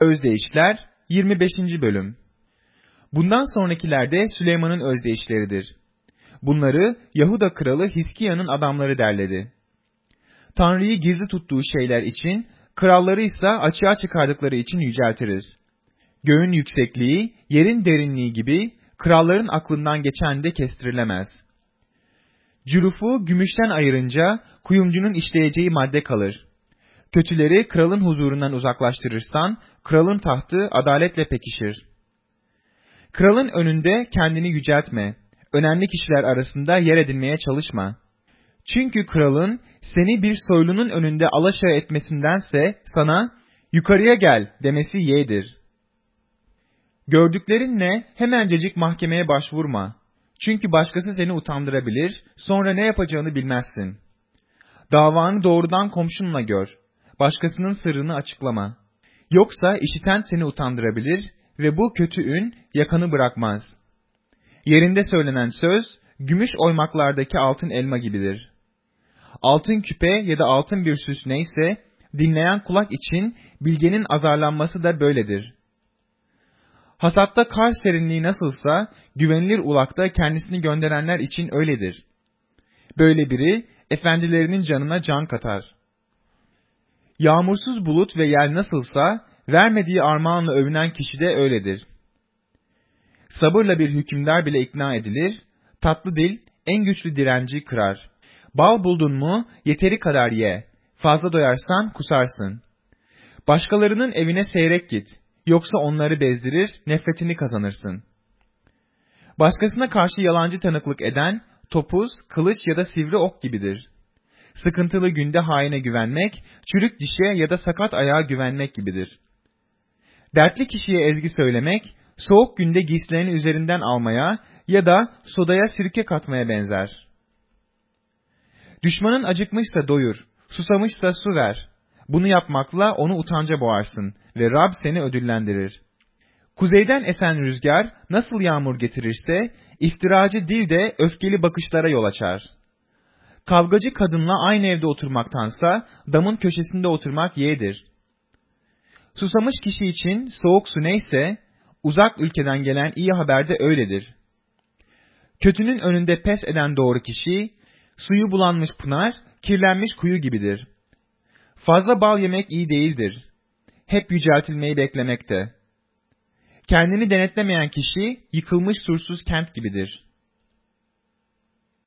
Özdeyişler 25. bölüm. Bundan sonrakiler de Süleyman'ın özdeyişleridir. Bunları Yahuda kralı Hiskia'nın adamları derledi. Tanrı'yı gizli tuttuğu şeyler için, kralları ise açığa çıkardıkları için yüceltiriz. Göğün yüksekliği, yerin derinliği gibi kralların aklından geçen de kestirilemez. Cürufu gümüşten ayırınca kuyumcunun işleyeceği madde kalır. Kötüleri kralın huzurundan uzaklaştırırsan, kralın tahtı adaletle pekişir. Kralın önünde kendini yüceltme, önemli kişiler arasında yer edinmeye çalışma. Çünkü kralın seni bir soylunun önünde alaşağı etmesindense sana, yukarıya gel demesi yeğdir. Gördüklerinle hemencecik mahkemeye başvurma. Çünkü başkası seni utandırabilir, sonra ne yapacağını bilmezsin. Davanı doğrudan komşunla gör. Başkasının sırrını açıklama. Yoksa işiten seni utandırabilir ve bu kötü ün yakanı bırakmaz. Yerinde söylenen söz, gümüş oymaklardaki altın elma gibidir. Altın küpe ya da altın bir süs neyse, dinleyen kulak için bilgenin azarlanması da böyledir. Hasatta kar serinliği nasılsa, güvenilir ulakta kendisini gönderenler için öyledir. Böyle biri, efendilerinin canına can katar. Yağmursuz bulut ve yel nasılsa, vermediği armağanla övünen kişi de öyledir. Sabırla bir hükümdar bile ikna edilir, tatlı dil en güçlü direnci kırar. Bal buldun mu, yeteri kadar ye, fazla doyarsan kusarsın. Başkalarının evine seyrek git, yoksa onları bezdirir, nefretini kazanırsın. Başkasına karşı yalancı tanıklık eden, topuz, kılıç ya da sivri ok gibidir. Sıkıntılı günde haine güvenmek, çürük dişe ya da sakat ayağa güvenmek gibidir. Dertli kişiye ezgi söylemek, soğuk günde giysilerini üzerinden almaya ya da sodaya sirke katmaya benzer. Düşmanın acıkmışsa doyur, susamışsa su ver. Bunu yapmakla onu utanca boğarsın ve Rab seni ödüllendirir. Kuzeyden esen rüzgar nasıl yağmur getirirse, iftiracı dil de öfkeli bakışlara yol açar. Kavgacı kadınla aynı evde oturmaktansa, damın köşesinde oturmak yeğdir. Susamış kişi için soğuk su neyse, uzak ülkeden gelen iyi haber de öyledir. Kötünün önünde pes eden doğru kişi, suyu bulanmış pınar, kirlenmiş kuyu gibidir. Fazla bal yemek iyi değildir. Hep yüceltilmeyi beklemekte. Kendini denetlemeyen kişi, yıkılmış sursuz kent gibidir.